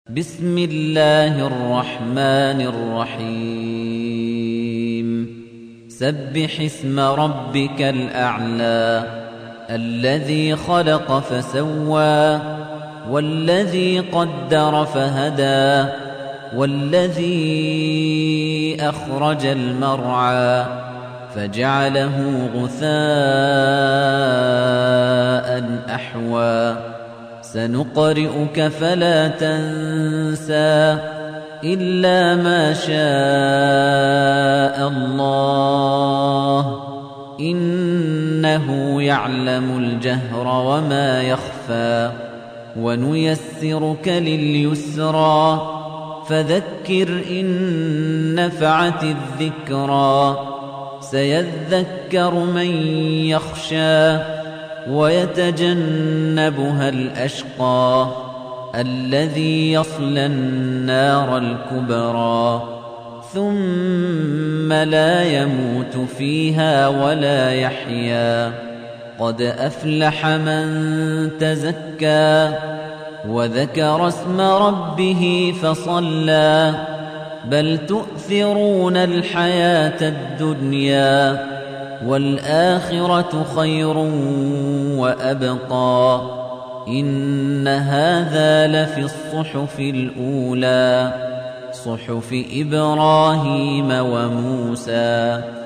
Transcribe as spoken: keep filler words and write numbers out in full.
بسم الله الرحمن الرحيم سبح اسم ربك الأعلى الذي خلق فسوى والذي قدر فهدى والذي أخرج المرعى فجعله غثاء أحوى سنقرئك فلا تنسى إلا ما شاء الله إنه يعلم الجهر وما يخفى ونيسرك لليسرى فذكر إن نفعت الذكرى سيذكر من يخشى ويتجنبها الأشقى الذي يصلى النار الكبرى ثم لا يموت فيها ولا يحيا قد أفلح من تزكى وذكر اسم ربه فصلى بل تؤثرون الحياة الدنيا والآخرة خير وأبقى إن هذا لفي الصحف الأولى صحف إبراهيم وموسى